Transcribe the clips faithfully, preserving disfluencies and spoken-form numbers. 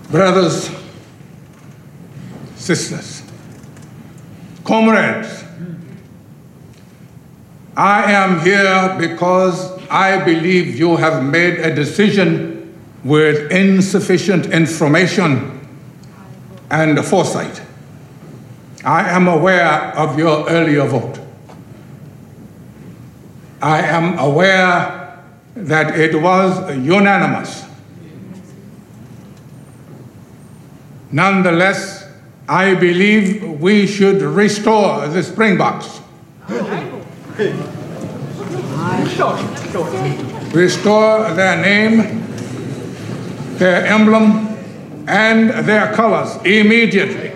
Brothers, sisters, comrades, I am here because I believe you have made a decision with insufficient information and foresight. I am aware of your earlier vote. I am aware that it was unanimous. Nonetheless, I believe we should restore the Springboks. Restore their name, their emblem, and their colors immediately.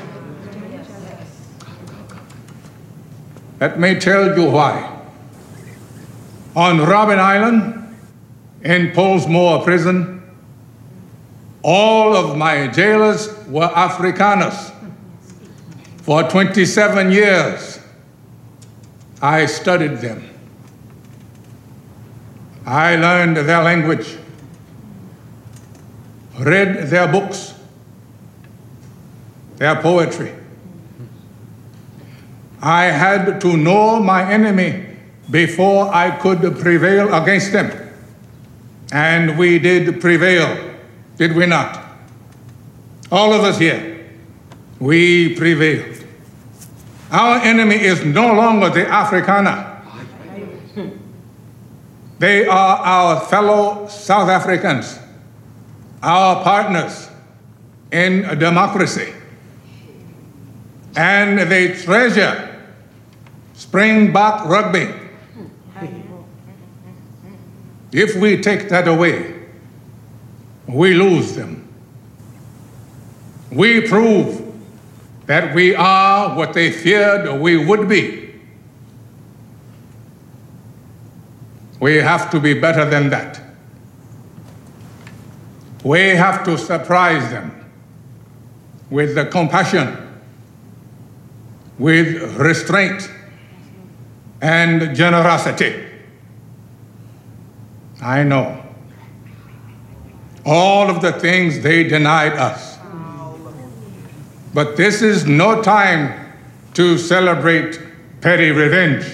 Let me tell you why. On Robben Island, in Pollsmoor Prison, all of my jailers were Afrikaners. For twenty-seven years, I studied them. I learned their language, read their books, their poetry. I had to know my enemy before I could prevail against them. And we did prevail, did we not? All of us here, we prevailed. Our enemy is no longer the Afrikaner. They are our fellow South Africans, our partners in democracy. And they treasure Springbok rugby. If we take that away, we lose them. We prove that we are what they feared we would be. We have to be better than that. We have to surprise them with the compassion, with restraint, and generosity. I know all of the things they denied us. But this is no time to celebrate petty revenge.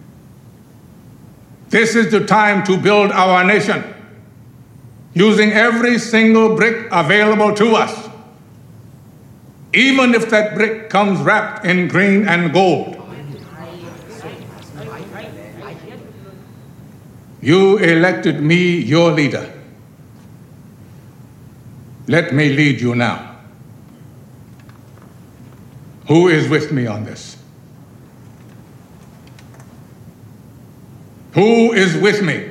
This is the time to build our nation, using every single brick available to us, even if that brick comes wrapped in green and gold. You elected me your leader. Let me lead you now. Who is with me on this? Who is with me?